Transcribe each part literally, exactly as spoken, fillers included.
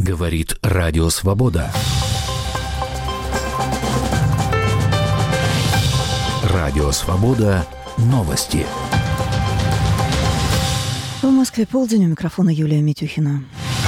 Говорит Радио Свобода. Радио Свобода. Новости. В Москве полдень, у микрофона Юлия Митюхина.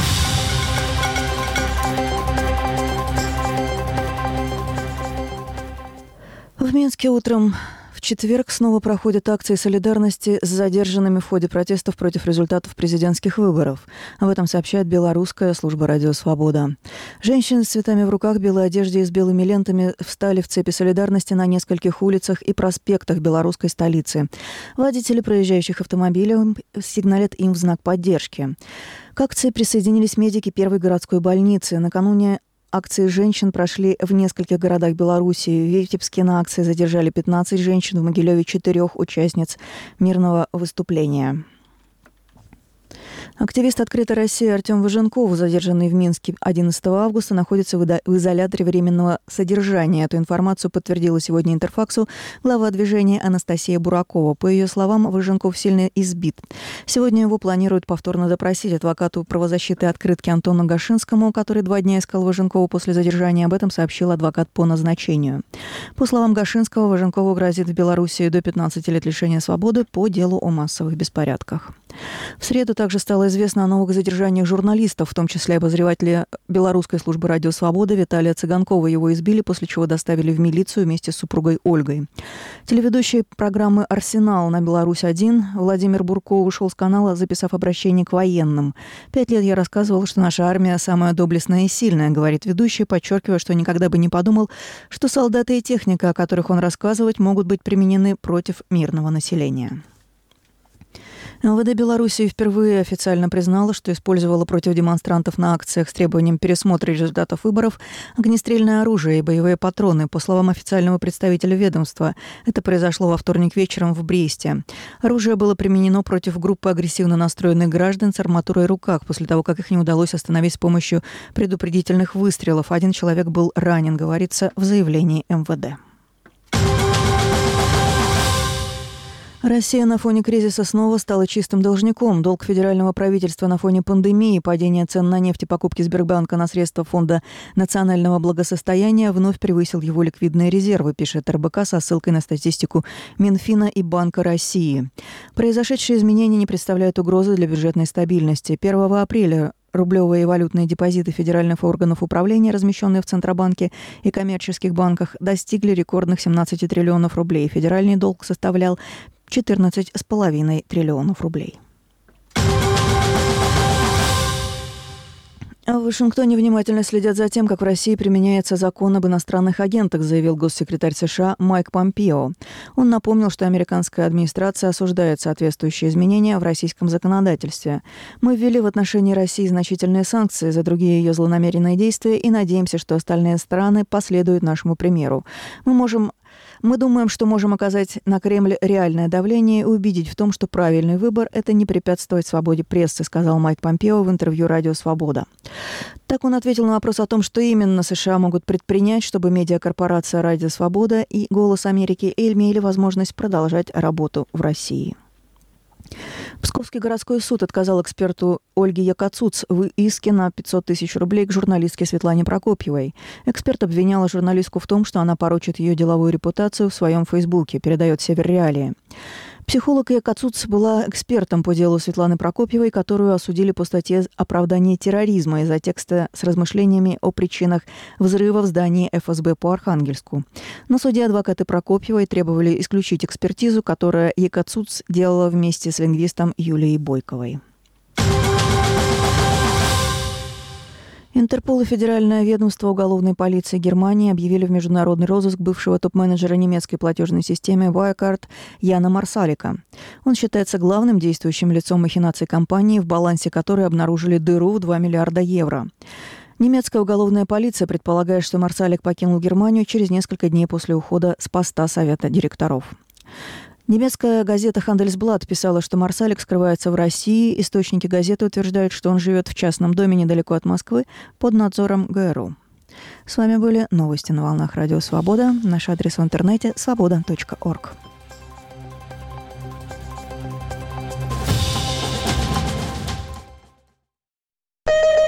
В Минске утром в четверг снова проходят акции солидарности с задержанными в ходе протестов против результатов президентских выборов. Об этом сообщает белорусская служба «Радио Свобода». Женщины с цветами в руках, белой одежде и с белыми лентами встали в цепи солидарности на нескольких улицах и проспектах белорусской столицы. Водители проезжающих автомобилей сигналят им в знак поддержки. К акции присоединились медики первой городской больницы. Накануне акции женщин прошли в нескольких городах Беларуси. В Витебске на акции задержали пятнадцать женщин, в Могилеве четырех участниц мирного выступления. Активист «Открытой России» Артем Важенков, задержанный в Минске одиннадцатого августа, находится в изоляторе временного содержания. Эту информацию подтвердила сегодня Интерфаксу глава движения Анастасия Буракова. По ее словам, Важенков сильно избит. Сегодня его планируют повторно допросить. Адвокату правозащиты «Открытки» Антону Гашинскому, который два дня искал Важенкова после задержания, об этом сообщил адвокат по назначению. По словам Гашинского, Важенкову грозит в Беларуси до пятнадцати лет лишения свободы по делу о массовых беспорядках. В среду также стало известно о новых задержаниях журналистов, в том числе обозревателя белорусской службы «Радио Свобода» Виталия Цыганкова. Его избили, после чего доставили в милицию вместе с супругой Ольгой. Телеведущий программы «Арсенал» на Беларусь-один Владимир Бурко ушел с канала, записав обращение к военным. «Пять лет я рассказывал, что наша армия самая доблестная и сильная», — говорит ведущий, подчеркивая, что никогда бы не подумал, что солдаты и техника, о которых он рассказывает, могут быть применены против мирного населения. эм вэ дэ Беларуси впервые официально признала, что использовала против демонстрантов на акциях с требованием пересмотра результатов выборов огнестрельное оружие и боевые патроны. По словам официального представителя ведомства, это произошло во вторник вечером в Бресте. Оружие было применено против группы агрессивно настроенных граждан с арматурой в руках, после того, как их не удалось остановить с помощью предупредительных выстрелов. Один человек был ранен, говорится в заявлении эм вэ дэ. Россия на фоне кризиса снова стала чистым должником. Долг федерального правительства на фоне пандемии, падения цен на нефть и покупки Сбербанка на средства Фонда национального благосостояния вновь превысил его ликвидные резервы, пишет эр бэ ка со ссылкой на статистику Минфина и Банка России. Произошедшие изменения не представляют угрозы для бюджетной стабильности. первого апреля рублевые и валютные депозиты федеральных органов управления, размещенные в Центробанке и коммерческих банках, достигли рекордных семнадцати триллионов рублей. Федеральный долг составлял четырнадцать с половиной триллионов рублей. В Вашингтоне внимательно следят за тем, как в России применяется закон об иностранных агентах, заявил госсекретарь США Майк Помпео. Он напомнил, что американская администрация осуждает соответствующие изменения в российском законодательстве. «Мы ввели в отношении России значительные санкции за другие ее злонамеренные действия и надеемся, что остальные страны последуют нашему примеру. Мы можем Мы думаем, что можем оказать на Кремль реальное давление и убедить в том, что правильный выбор – это не препятствовать свободе прессы, сказал Майк Помпео в интервью «Радио Свобода». Так он ответил на вопрос о том, что именно США могут предпринять, чтобы медиакорпорация «Радио Свобода» и «Голос Америки» имели возможность продолжать работу в России. Псковский городской суд отказал эксперту Ольге Якацуц в иске на пятьсот тысяч рублей к журналистке Светлане Прокопьевой. Эксперт обвиняла журналистку в том, что она порочит ее деловую репутацию в своем Фейсбуке, передает Север Реалии. Психолог Якацуц была экспертом по делу Светланы Прокопьевой, которую осудили по статье «Оправдание терроризма» из-за текста с размышлениями о причинах взрыва в здании эф эс бэ по Архангельску. На суде адвокаты Прокопьевой требовали исключить экспертизу, которую Якацуц делала вместе с лингвистом Юлией Бойковой. Интерпол и Федеральное ведомство уголовной полиции Германии объявили в международный розыск бывшего топ-менеджера немецкой платежной системы Wirecard Яна Марсалика. Он считается главным действующим лицом махинаций компании, в балансе которой обнаружили дыру в два миллиарда евро. Немецкая уголовная полиция предполагает, что Марсалик покинул Германию через несколько дней после ухода с поста Совета директоров. Немецкая газета «Хандельсблат» писала, что Марсалик скрывается в России. Источники газеты утверждают, что он живет в частном доме недалеко от Москвы под надзором гэ эр у. С вами были новости на волнах Радио Свобода. Наш адрес в интернете – свобода точка орг.